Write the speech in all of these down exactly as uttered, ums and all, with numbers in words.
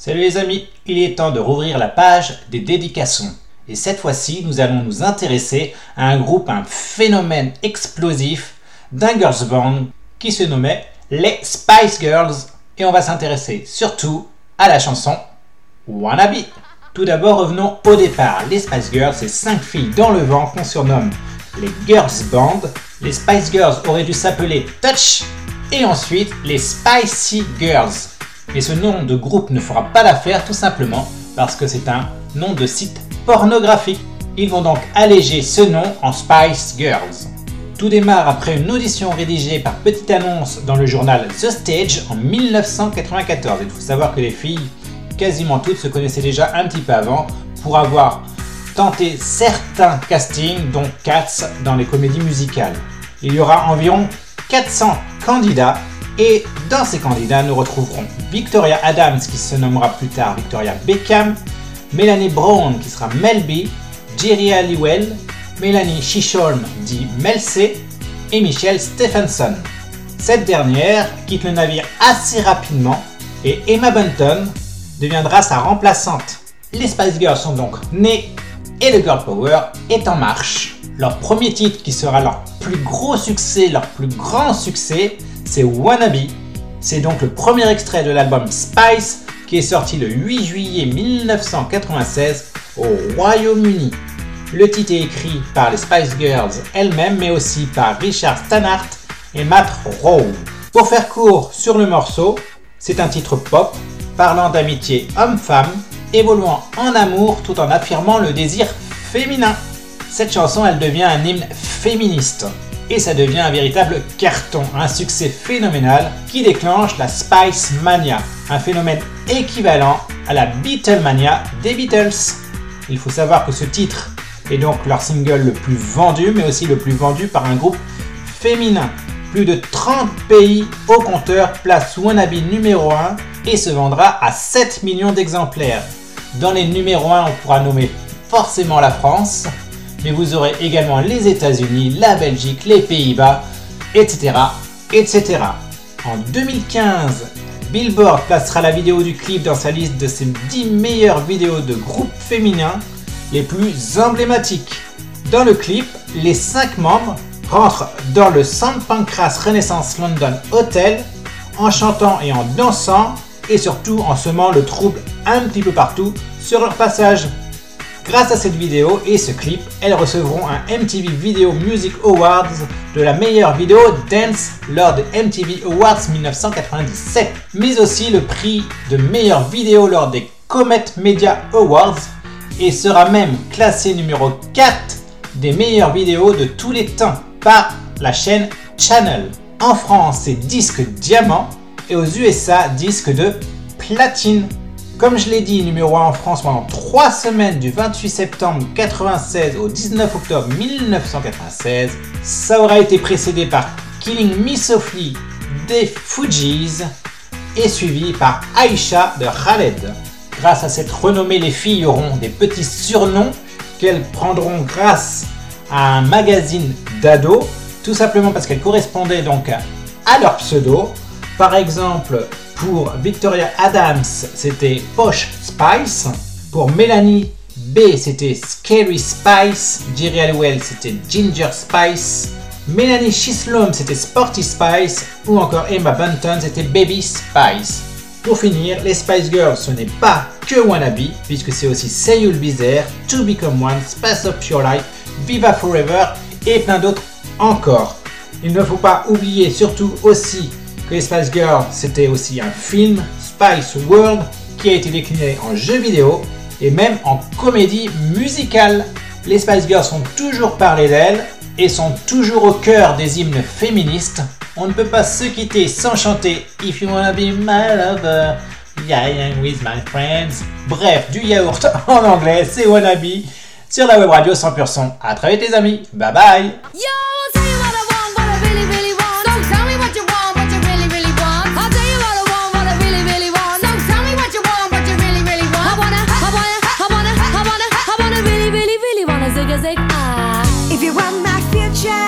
Salut les amis, il est temps de rouvrir la page des dédications. Et cette fois-ci, nous allons nous intéresser à un groupe, un phénomène explosif d'un girls band qui se nommait les Spice Girls. Et on va s'intéresser surtout à la chanson Wannabe. Tout d'abord, revenons au départ. Les Spice Girls, c'est cinq filles dans le vent qu'on surnomme les girls band. Les Spice Girls auraient dû s'appeler Touch et ensuite les Spicy Girls. Mais ce nom de groupe ne fera pas l'affaire tout simplement parce que c'est un nom de site pornographique. Ils vont donc alléger ce nom en Spice Girls. Tout démarre après une audition rédigée par petite annonce dans le journal The Stage en mille neuf cent quatre-vingt-quatorze. Il faut savoir que les filles, quasiment toutes, se connaissaient déjà un petit peu avant pour avoir tenté certains castings, dont Cats dans les comédies musicales. Il y aura environ quatre cents candidats. Et dans ces candidats, nous retrouverons Victoria Adams qui se nommera plus tard Victoria Beckham, Melanie Brown qui sera Mel B, Jerry Halliwell, Melanie Chisholm dit Mel C et Michelle Stephenson. Cette dernière quitte le navire assez rapidement et Emma Bunton deviendra sa remplaçante. Les Spice Girls sont donc nées et le Girl Power est en marche. Leur premier titre qui sera leur plus gros succès, leur plus grand succès, c'est Wannabe. C'est donc le premier extrait de l'album Spice qui est sorti le huit juillet mille neuf cent quatre-vingt-seize au Royaume-Uni. Le titre est écrit par les Spice Girls elles-mêmes mais aussi par Richard Stannard et Matt Rowe. Pour faire court sur le morceau, c'est un titre pop parlant d'amitié homme-femme, évoluant en amour tout en affirmant le désir féminin. Cette chanson, elle devient un hymne féministe. Et ça devient un véritable carton, un succès phénoménal qui déclenche la Spice Mania, un phénomène équivalent à la Beatlemania des Beatles. Il faut savoir que ce titre est donc leur single le plus vendu, mais aussi le plus vendu par un groupe féminin. Plus de trente pays au compteur placent Wannabe numéro un et se vendra à sept millions d'exemplaires. Dans les numéros un, on pourra nommer forcément la France, mais vous aurez également les États-Unis, la Belgique, les Pays-Bas, et cetera, et cetera. En deux mille quinze, Billboard placera la vidéo du clip dans sa liste de ses dix meilleures vidéos de groupes féminins les plus emblématiques. Dans le clip, les cinq membres rentrent dans le Saint Pancras Renaissance London Hotel en chantant et en dansant et surtout en semant le trouble un petit peu partout sur leur passage. Grâce à cette vidéo et ce clip, elles recevront un M T V Video Music Awards de la meilleure vidéo dance lors des M T V Awards mille neuf cent quatre-vingt-dix-sept, mais aussi le prix de meilleure vidéo lors des Comet Media Awards et sera même classé numéro quatre des meilleures vidéos de tous les temps par la chaîne Channel. En France, c'est disque diamant et aux U S A, disque de platine. Comme je l'ai dit, numéro un en France pendant trois semaines du vingt-huit septembre quatre-vingt-seize au dix-neuf octobre mille neuf cent quatre-vingt-seize. Ça aura été précédé par Killing Me Softly des Fugees et suivi par Aisha de Khaled. Grâce à cette renommée, les filles auront des petits surnoms qu'elles prendront grâce à un magazine d'ados, tout simplement parce qu'elles correspondaient donc à leur pseudo. Par exemple, pour Victoria Adams, c'était Posh Spice. Pour Melanie B, c'était Scary Spice. Jerry Halliwell, c'était Ginger Spice. Melanie Chisholm, c'était Sporty Spice. Ou encore Emma Bunton, c'était Baby Spice. Pour finir, les Spice Girls, ce n'est pas que Wannabe, puisque c'est aussi Say You'll Be There, To Become One, Spice Up Your Life, Viva Forever et plein d'autres encore. Il ne faut pas oublier surtout aussi que les Spice Girls, c'était aussi un film, Spice World, qui a été décliné en jeu vidéo et même en comédie musicale. Les Spice Girls sont toujours parlé d'elles et sont toujours au cœur des hymnes féministes. On ne peut pas se quitter sans chanter If You Wanna Be My Lover, Yeah, I'm With My Friends. Bref, du yaourt en anglais, c'est Wannabe sur la web radio cent pour cent. À très vite les amis, bye bye. Yo, tell you what I want, what I really, really want. Don't tell me what you want, what you really, really want. I'll tell you what I want, what I really, really want. Don't tell me what you want, what you really, really want. I wanna, I wanna, I wanna, I wanna, I wanna really, really, really wanna zig a zig ah. If you want my future,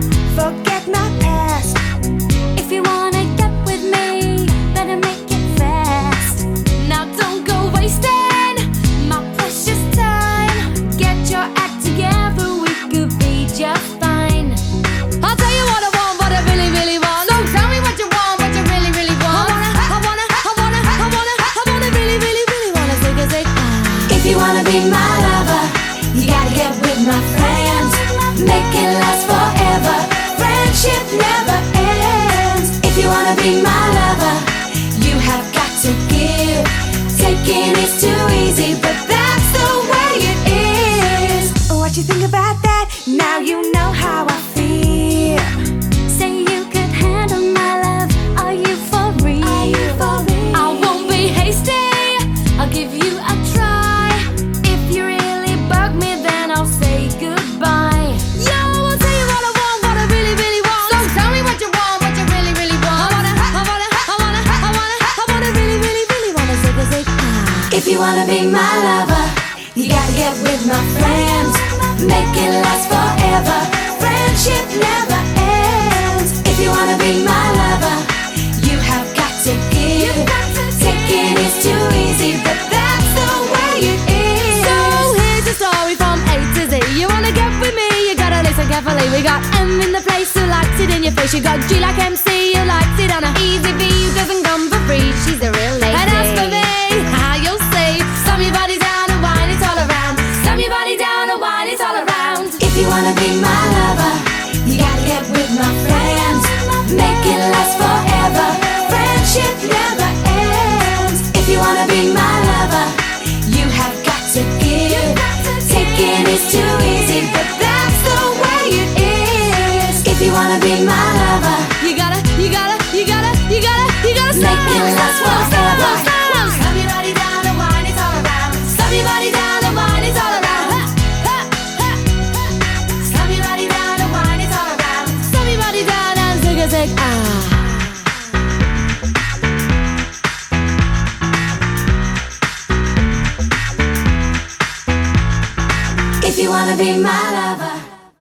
forget my past. If you wanna get with me, better make it fast. Now don't go wanna be my lover, you gotta get with my friends. Make it last forever. Friendship never ends. If you wanna be my lover, you have got to give. Taking is too easy, but that's the way it is. What you think about that? Now you know how I feel. Say you could handle my love. Are you for real? Are you for real? I won't be hasty. I'll give you a try. If you really bug me, then I'll say goodbye. Yo, I'll tell you what I want, what I really, really want. So tell me what you want, what you really, really want. I wanna, I wanna, I wanna, I wanna, I wanna really, really, really wanna zig a zig. Ah. If you wanna be my lover, you gotta get with my friends. Make it last forever. Friendship never ends. If you wanna be my lover, you have got to give. Taking is too easy, but that's the way it is. So here's a story from A to Z. You wanna get with me, you gotta listen carefully. We got M in the place who likes it in your face. You got G like M C who likes it on a easy B who doesn't come for free. She's a real lady. And as for me, how you'll see, slam your body down and wine it all around. Slam your body down and wine it all around. If you wanna be my lover, you gotta get with my friends. Make it last forever. Friendship never ends. If you wanna be my lover, you have got to give. Taking is too easy, but that's the way it is. If you wanna be my lover, you gotta, you gotta, you gotta, you gotta, you gotta make it last forever. Slam your body down and wine it all around. Slam your body down and wine it all around. Slam your body down and wine it all around. Slam your body down and zig a zig ah. If you wanna be my lover.